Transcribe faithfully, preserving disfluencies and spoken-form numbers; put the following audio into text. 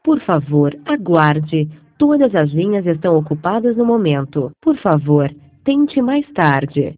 Por favor, aguarde. Todas as linhas estão ocupadas no momento. Por favor, tente mais tarde.